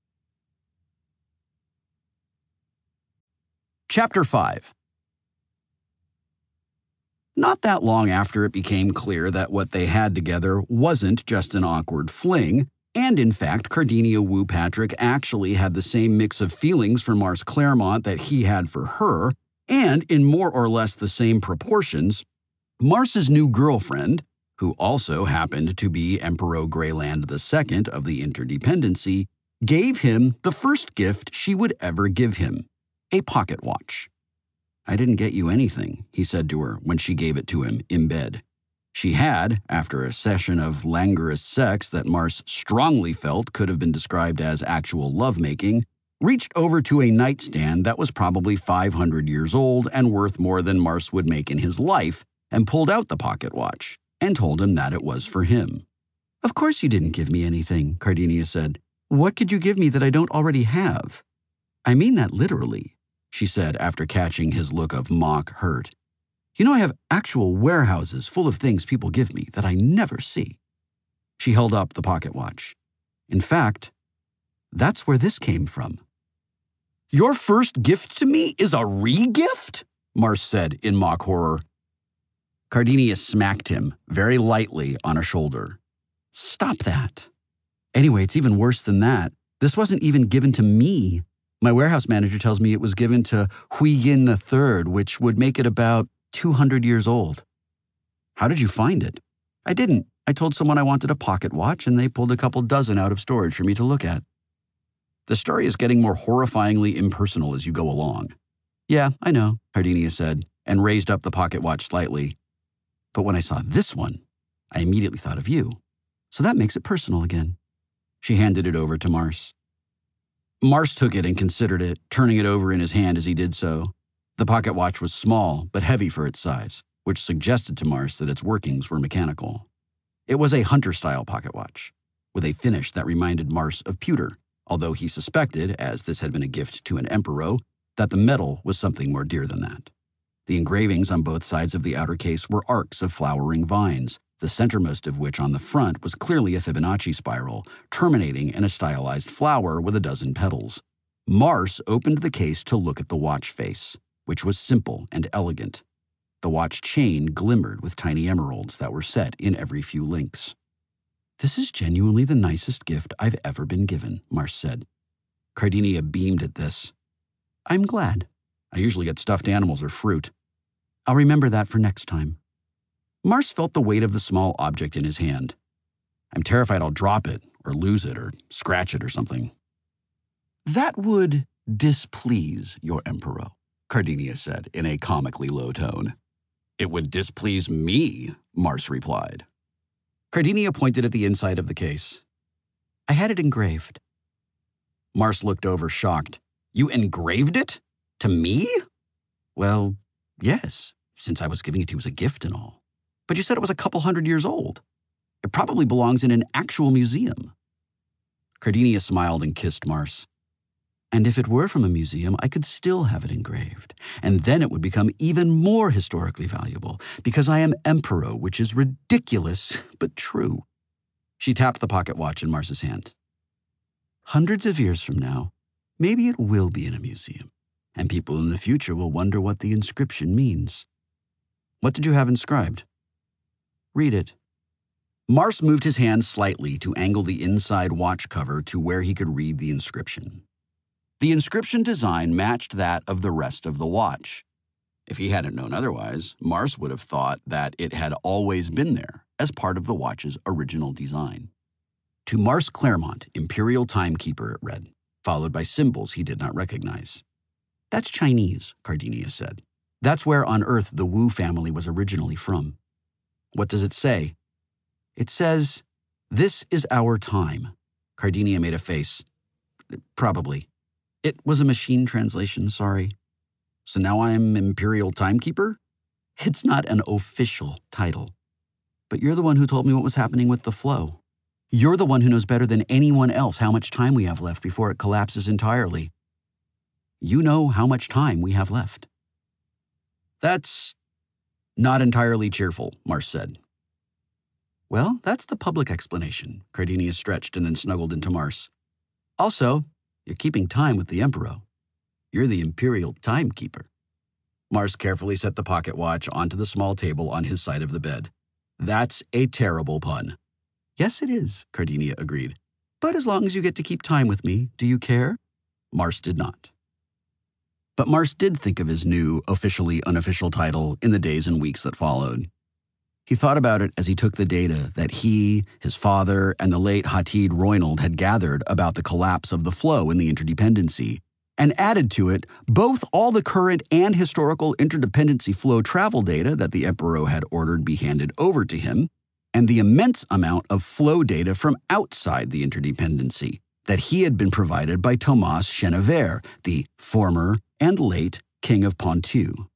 Chapter 5. Not that long after it became clear that what they had together wasn't just an awkward fling, and in fact, Cardinia Woo Patrick actually had the same mix of feelings for Mars Claremont that he had for her, and in more or less the same proportions, Mars's new girlfriend, who also happened to be Emperor Greyland II of the Interdependency, gave him the first gift she would ever give him, a pocket watch. I didn't get you anything, he said to her when she gave it to him in bed. She had, after a session of languorous sex that Mars strongly felt could have been described as actual lovemaking, reached over to a nightstand that was probably 500 years old and worth more than Mars would make in his life, and pulled out the pocket watch and told him that it was for him. Of course you didn't give me anything, Cardinia said. What could you give me that I don't already have? I mean that literally, she said after catching his look of mock hurt. You know, I have actual warehouses full of things people give me that I never see. She held up the pocket watch. In fact, that's where this came from. Your first gift to me is a re-gift? Mars said in mock horror. Cardinia smacked him very lightly on a shoulder. Stop that. Anyway, it's even worse than that. This wasn't even given to me. My warehouse manager tells me it was given to Hui Yin III, which would make it about 200 years old. How did you find it? I didn't. I told someone I wanted a pocket watch, and they pulled a couple dozen out of storage for me to look at. The story is getting more horrifyingly impersonal as you go along. Yeah, I know, Cardinia said, and raised up the pocket watch slightly. But when I saw this one, I immediately thought of you. So that makes it personal again. She handed it over to Mars. Mars took it and considered it, turning it over in his hand as he did so. The pocket watch was small, but heavy for its size, which suggested to Mars that its workings were mechanical. It was a hunter-style pocket watch, with a finish that reminded Mars of pewter, although he suspected, as this had been a gift to an emperor, that the metal was something more dear than that. The engravings on both sides of the outer case were arcs of flowering vines, the centermost of which on the front was clearly a Fibonacci spiral, terminating in a stylized flower with a dozen petals. Mars opened the case to look at the watch face, which was simple and elegant. The watch chain glimmered with tiny emeralds that were set in every few links. This is genuinely the nicest gift I've ever been given, Mars said. Cardinia beamed at this. I'm glad. I usually get stuffed animals or fruit. I'll remember that for next time. Mars felt the weight of the small object in his hand. I'm terrified I'll drop it, or lose it, or scratch it or something. That would displease your emperor, Cardinia said in a comically low tone. It would displease me, Mars replied. Cardinia pointed at the inside of the case. I had it engraved. Mars looked over, shocked. You engraved it? To me? Well, yes, since I was giving it to you as a gift and all. But you said it was a couple 100 years old. It probably belongs in an actual museum. Cardinia smiled and kissed Mars. And if it were from a museum, I could still have it engraved. And then it would become even more historically valuable, because I am emperor, which is ridiculous, but true. She tapped the pocket watch in Mars's hand. Hundreds of years from now, maybe it will be in a museum, and people in the future will wonder what the inscription means. What did you have inscribed? Read it. Mars moved his hand slightly to angle the inside watch cover to where he could read the inscription. The inscription design matched that of the rest of the watch. If he hadn't known otherwise, Mars would have thought that it had always been there as part of the watch's original design. To Mars Claremont, Imperial Timekeeper, it read, followed by symbols he did not recognize. That's Chinese, Cardinia said. That's where on Earth the Wu family was originally from. What does it say? It says, "This is our time." Cardinia made a face. Probably. It was a machine translation, sorry. So now I'm Imperial Timekeeper? It's not an official title. But you're the one who told me what was happening with the flow. You're the one who knows better than anyone else how much time we have left before it collapses entirely. You know how much time we have left. That's not entirely cheerful, Mars said. Well, that's the public explanation. Cardinia stretched and then snuggled into Mars. Also, you're keeping time with the Emperor. You're the Imperial Timekeeper. Mars carefully set the pocket watch onto the small table on his side of the bed. That's a terrible pun. Yes, it is, Cardinia agreed. But as long as you get to keep time with me, do you care? Mars did not. But Mars did think of his new, officially unofficial title in the days and weeks that followed. He thought about it as he took the data that he, his father, and the late Hatid Roynald had gathered about the collapse of the flow in the interdependency, and added to it both all the current and historical interdependency flow travel data that the Emperor had ordered be handed over to him, and the immense amount of flow data from outside the interdependency that he had been provided by Thomas Chenevert, the former and late King of Ponthieu.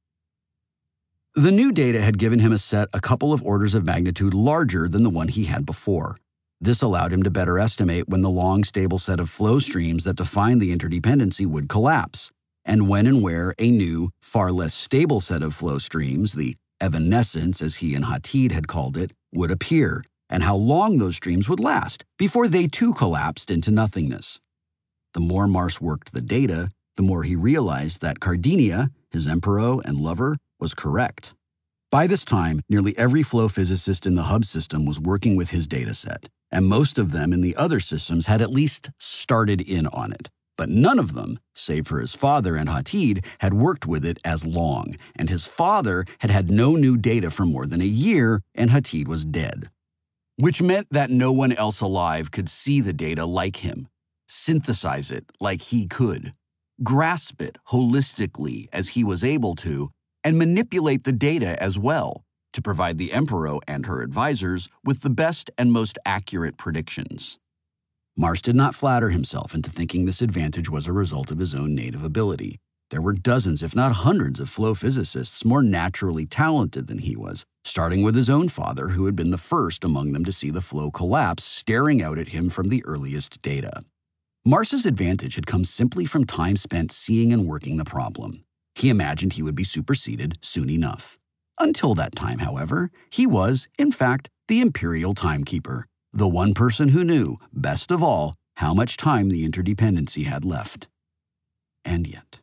The new data had given him a set a couple of orders of magnitude larger than the one he had before. This allowed him to better estimate when the long, stable set of flow streams that defined the interdependency would collapse, and when and where a new, far less stable set of flow streams, the evanescence, as he and Hatid had called it, would appear, and how long those streams would last before they too collapsed into nothingness. The more Mars worked the data, the more he realized that Cardinia, his Emperor and lover, was correct. By this time, nearly every flow physicist in the hub system was working with his dataset, and most of them in the other systems had at least started in on it. But none of them, save for his father and Hatid, had worked with it as long, and his father had had no new data for more than a year, and Hatid was dead. Which meant that no one else alive could see the data like him, synthesize it like he could, grasp it holistically as he was able to, and manipulate the data as well to provide the Emperor and her advisors with the best and most accurate predictions. Mars did not flatter himself into thinking this advantage was a result of his own native ability. There were dozens, if not hundreds, of flow physicists more naturally talented than he was, starting with his own father, who had been the first among them to see the flow collapse, staring out at him from the earliest data. Mars's advantage had come simply from time spent seeing and working the problem. He imagined he would be superseded soon enough. Until that time, however, he was, in fact, the Imperial Timekeeper, the one person who knew, best of all, how much time the interdependency had left. And yet,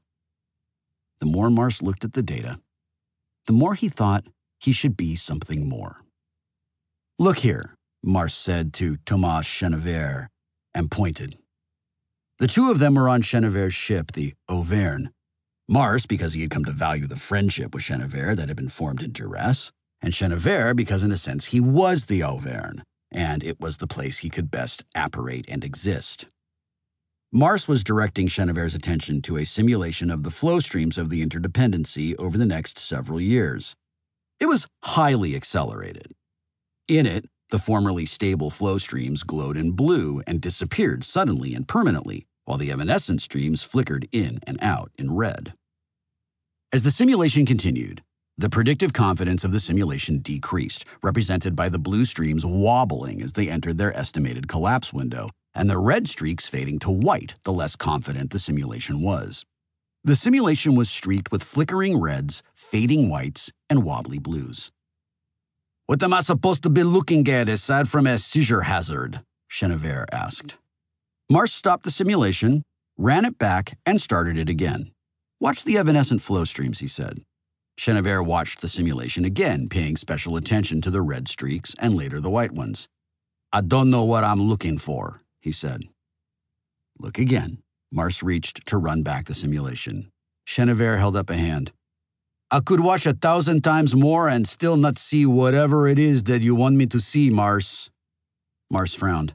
the more Mars looked at the data, the more he thought he should be something more. Look here, Mars said to Thomas Chenevert, and pointed. The two of them were on Chenevert's ship, the Auvergne. Mars, because he had come to value the friendship with Chenevert that had been formed in duress, and Chenevert because, in a sense, he was the Auvergne, and it was the place he could best apparate and exist. Mars was directing Chenevert's attention to a simulation of the flow streams of the interdependency over the next several years. It was highly accelerated. In it, the formerly stable flow streams glowed in blue and disappeared suddenly and permanently, while the evanescent streams flickered in and out in red. As the simulation continued, the predictive confidence of the simulation decreased, represented by the blue streams wobbling as they entered their estimated collapse window, and the red streaks fading to white the less confident the simulation was. The simulation was streaked with flickering reds, fading whites, and wobbly blues. "What am I supposed to be looking at aside from a seizure hazard?" Chenevert asked. Mars stopped the simulation, ran it back, and started it again. "Watch the evanescent flow streams," he said. Chenevert watched the simulation again, paying special attention to the red streaks and later the white ones. "I don't know what I'm looking for," he said. "Look again." Mars reached to run back the simulation. Chenevert held up a hand. "I could watch 1,000 times more and still not see whatever it is that you want me to see, Mars." Mars frowned.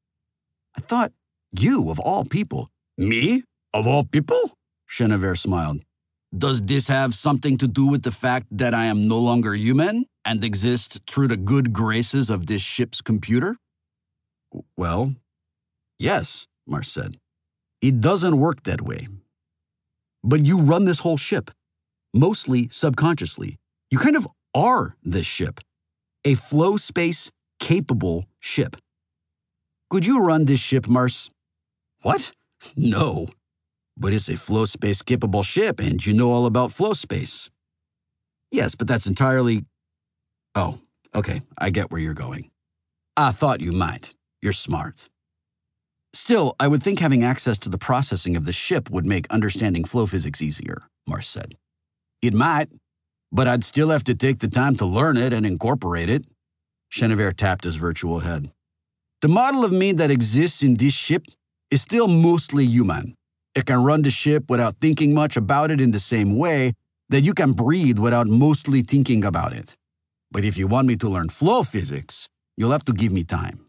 "I thought you, of all people." "Me? Of all people?" Chenevert smiled. "Does this have something to do with the fact that I am no longer human and exist through the good graces of this ship's computer?" "Well, yes," Mars said. It doesn't work that way. But you run this whole ship, mostly subconsciously. You kind of are this ship, a flow space capable ship. Could you run this ship, Mars? What? No. But it's a flow space capable ship, and you know all about flow space. Yes, but that's entirely... Oh, okay, I get where you're going. I thought you might. You're smart. Still, I would think having access to the processing of the ship would make understanding flow physics easier, Mars said. It might, but I'd still have to take the time to learn it and incorporate it. Chenevert tapped his virtual head. The model of me that exists in this ship is still mostly human. It can run the ship without thinking much about it in the same way that you can breathe without mostly thinking about it. But if you want me to learn flow physics, you'll have to give me time.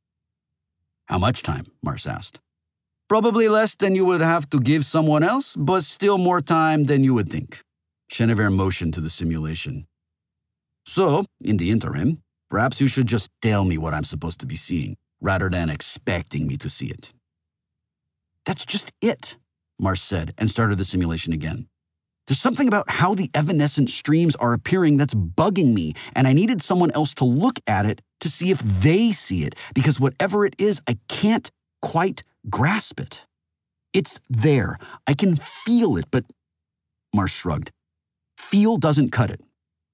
How much time? Mars asked. Probably less than you would have to give someone else, but still more time than you would think. Chenevert motioned to the simulation. So, in the interim, perhaps you should just tell me what I'm supposed to be seeing, rather than expecting me to see it. That's just it, Mars said, and started the simulation again. There's something about how the evanescent streams are appearing that's bugging me, and I needed someone else to look at it to see if they see it, because whatever it is, I can't quite grasp it. It's there. I can feel it, but... Mars shrugged. Feel doesn't cut it.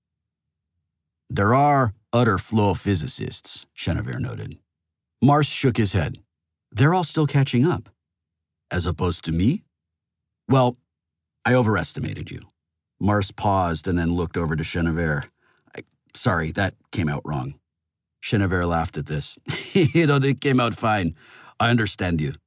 There are other flow physicists, Chenevert noted. Mars shook his head. They're all still catching up. As opposed to me? Well, I overestimated you. Mars paused and then looked over to Chenevert. Sorry, that came out wrong. Chenevert laughed at this. It came out fine. I understand you.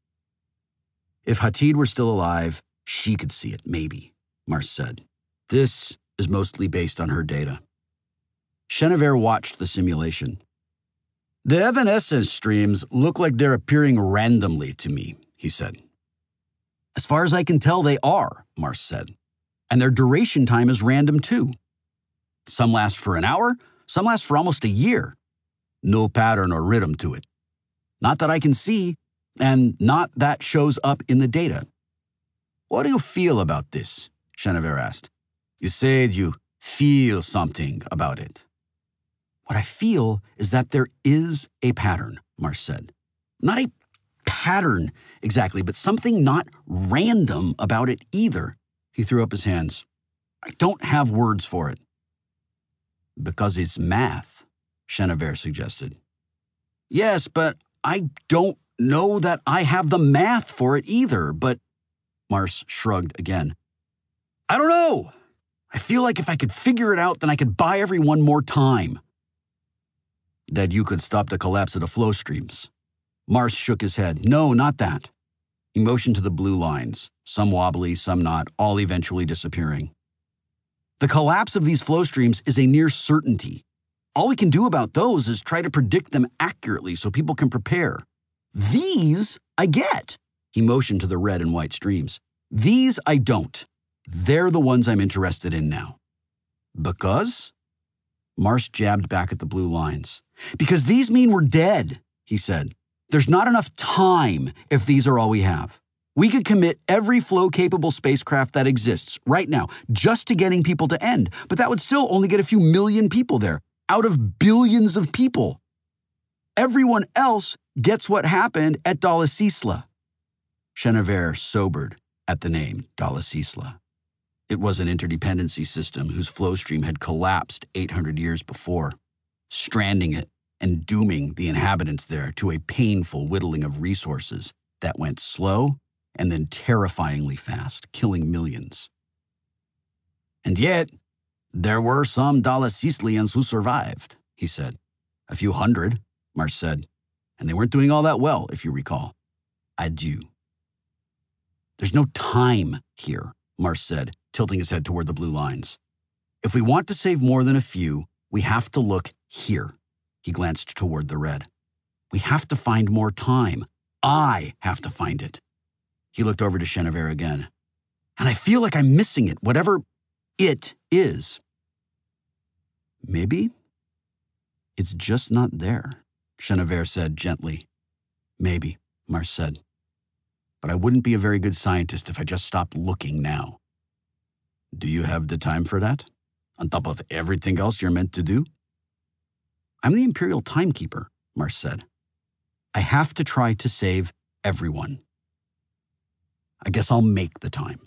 If Hatid were still alive, she could see it, maybe, Mars said. This is mostly based on her data. Chenevert watched the simulation. The evanescence streams look like they're appearing randomly to me, he said. As far as I can tell, they are, Mars said. And their duration time is random too. Some last for an hour, some last for almost a year. No pattern or rhythm to it. Not that I can see, and not that shows up in the data. What do you feel about this? Chenevert asked. You said you feel something about it. What I feel is that there is a pattern, Mars said. Not a pattern exactly, but something not random about it either. He threw up his hands. I don't have words for it. Because it's math, Chenevert suggested. Yes, but I don't know that I have the math for it either, but... Mars shrugged again. I don't know. I feel like if I could figure it out, then I could buy everyone more time. That you could stop the collapse of the flow streams. Mars shook his head. No, not that. He motioned to the blue lines, some wobbly, some not, all eventually disappearing. The collapse of these flow streams is a near certainty. All we can do about those is try to predict them accurately so people can prepare. These I get. He motioned to the red and white streams. These I don't. They're the ones I'm interested in now. Because? Mars jabbed back at the blue lines. Because these mean we're dead, he said. There's not enough time if these are all we have. We could commit every flow-capable spacecraft that exists right now just to getting people to end, but that would still only get a few million people there, out of billions of people. Everyone else gets what happened at Dalassisla. Chenevert sobered at the name Dalassisla. It was an interdependency system whose flow stream had collapsed 800 years before, stranding it and dooming the inhabitants there to a painful whittling of resources that went slow and then terrifyingly fast, killing millions. And yet, there were some Dalassislians who survived, he said. A few hundred, Mars said, and they weren't doing all that well, if you recall. Adieu. There's no time here, Mars said, tilting his head toward the blue lines. If we want to save more than a few, we have to look here. He glanced toward the red. We have to find more time. I have to find it. He looked over to Chenevert again. And I feel like I'm missing it, whatever it is. Maybe it's just not there, Chenevert said gently. Maybe, Mars said. but I wouldn't be a very good scientist if I just stopped looking now. Do you have the time for that? On top of everything else you're meant to do? I'm the Imperial Timekeeper, Mars said. I have to try to save everyone. I guess I'll make the time.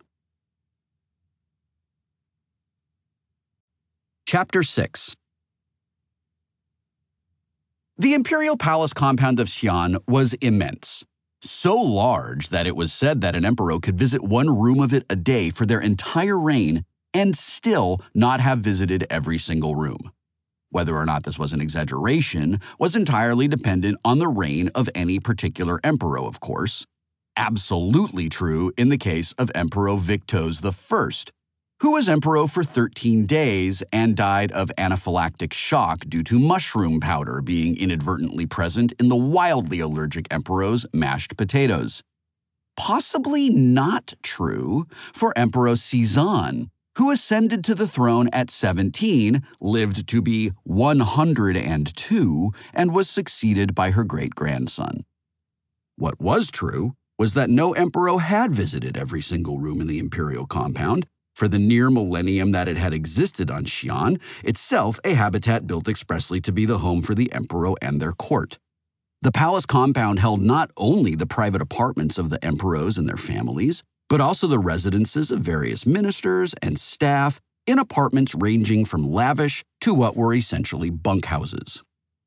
Chapter 6. The Imperial Palace compound of Xi'an was immense. So large that it was said that an emperor could visit one room of it a day for their entire reign and still not have visited every single room. Whether or not this was an exaggeration was entirely dependent on the reign of any particular emperor, of course. Absolutely true in the case of Emperor Victos I, who was emperor for 13 days and died of anaphylactic shock due to mushroom powder being inadvertently present in the wildly allergic emperor's mashed potatoes. Possibly not true for Emperor Sezan, who ascended to the throne at 17, lived to be 102, and was succeeded by her great-grandson. What was true was that no emperor had visited every single room in the imperial compound, for the near millennium that it had existed on Xi'an, itself a habitat built expressly to be the home for the emperor and their court. The palace compound held not only the private apartments of the emperors and their families, but also the residences of various ministers and staff in apartments ranging from lavish to what were essentially bunkhouses.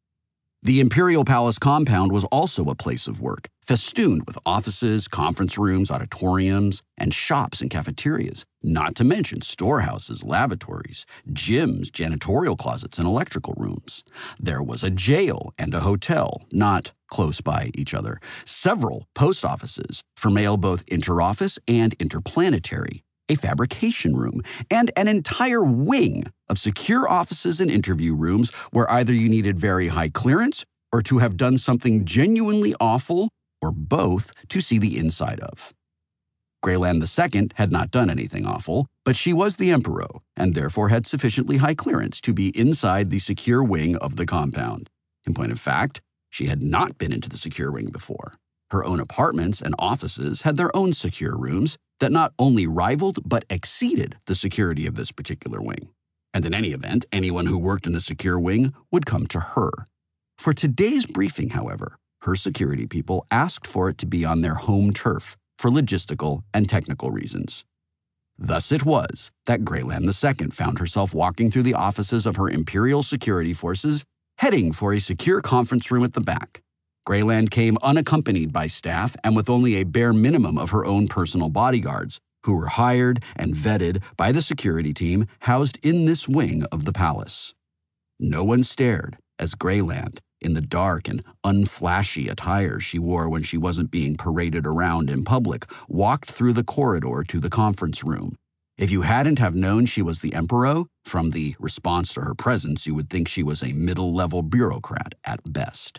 The Imperial Palace compound was also a place of work, festooned with offices, conference rooms, auditoriums, and shops and cafeterias, not to mention storehouses, lavatories, gyms, janitorial closets, and electrical rooms. There was a jail and a hotel, not close by each other, several post offices for mail both interoffice and interplanetary, a fabrication room, and an entire wing of secure offices and interview rooms where either you needed very high clearance or to have done something genuinely awful, or both, to see the inside of. Greyland II had not done anything awful, but she was the emperor, and therefore had sufficiently high clearance to be inside the secure wing of the compound. In point of fact, she had not been into the secure wing before. Her own apartments and offices had their own secure rooms that not only rivaled but exceeded the security of this particular wing. And in any event, anyone who worked in the secure wing would come to her. For today's briefing, however, her security people asked for it to be on their home turf for logistical and technical reasons. Thus it was that Greyland II found herself walking through the offices of her Imperial security forces, heading for a secure conference room at the back. Greyland came unaccompanied by staff and with only a bare minimum of her own personal bodyguards, who were hired and vetted by the security team housed in this wing of the palace. No one stared as Greyland, in the dark and unflashy attire she wore when she wasn't being paraded around in public, walked through the corridor to the conference room. If you hadn't have known she was the emperor, from the response to her presence, you would think she was a middle-level bureaucrat at best.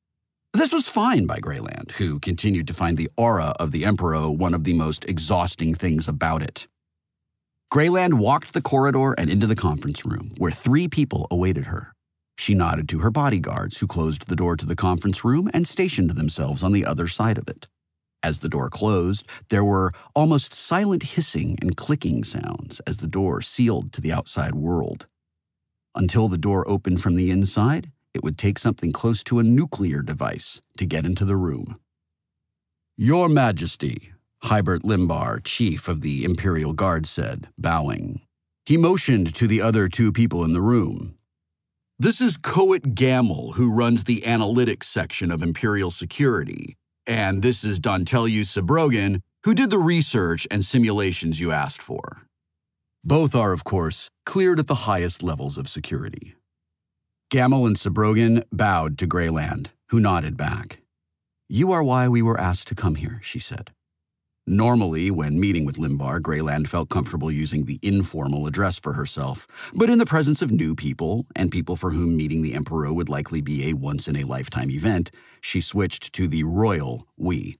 This was fine by Greyland, who continued to find the aura of the emperor one of the most exhausting things about it. Greyland walked the corridor and into the conference room, where 3 people awaited her. She nodded to her bodyguards, who closed the door to the conference room and stationed themselves on the other side of it. As the door closed, there were almost silent hissing and clicking sounds as the door sealed to the outside world. Until the door opened from the inside, it would take something close to a nuclear device to get into the room. "Your Majesty," Hybert Limbar, chief of the Imperial Guard, said, bowing. He motioned to the other 2 people in the room. "This is Coet Gamel, who runs the analytics section of Imperial Security, and this is Donteliu Sabrogan, who did the research and simulations you asked for. Both are, of course, cleared at the highest levels of security." Gamel and Sabrogan bowed to Greyland, who nodded back. "You are why we were asked to come here," she said. Normally, when meeting with Limbar, Greyland felt comfortable using the informal address for herself, but in the presence of new people, and people for whom meeting the Emperor would likely be a once-in-a-lifetime event, she switched to the royal we.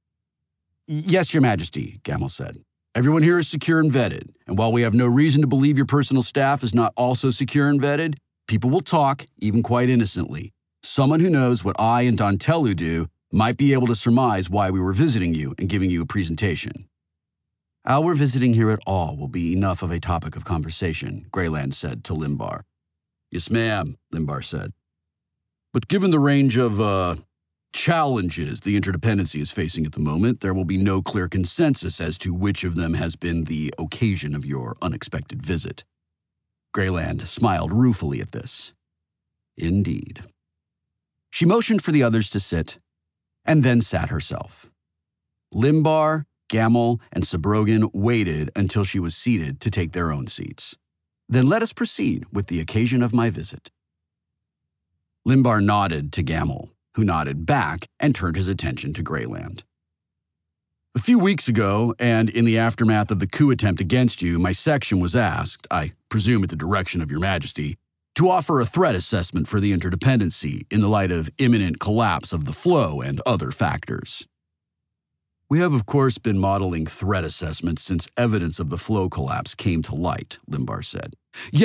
"Yes, Your Majesty," Gamel said. "Everyone here is secure and vetted, and while we have no reason to believe your personal staff is not also secure and vetted, people will talk, even quite innocently. Someone who knows what I and Dontelu do Might be able to surmise why we were visiting you and giving you a presentation. Our visiting here at all will be enough of a topic of conversation, Greyland said to Limbar. Yes, ma'am, Limbar said. But given the range of, challenges the interdependency is facing at the moment, there will be no clear consensus as to which of them has been the occasion of your unexpected visit. Greyland smiled ruefully at this. Indeed. She motioned for the others to sit, and then sat herself. Limbar, Gamel, and Sabrogan waited until she was seated to take their own seats. Then let us proceed with the occasion of my visit. Limbar nodded to Gamel, who nodded back and turned his attention to Greyland. A few weeks ago, and in the aftermath of the coup attempt against you, my section was asked, I presume at the direction of your majesty, to offer a threat assessment for the interdependency in the light of imminent collapse of the flow and other factors. We have, of course, been modeling threat assessments since evidence of the flow collapse came to light, Limbar said.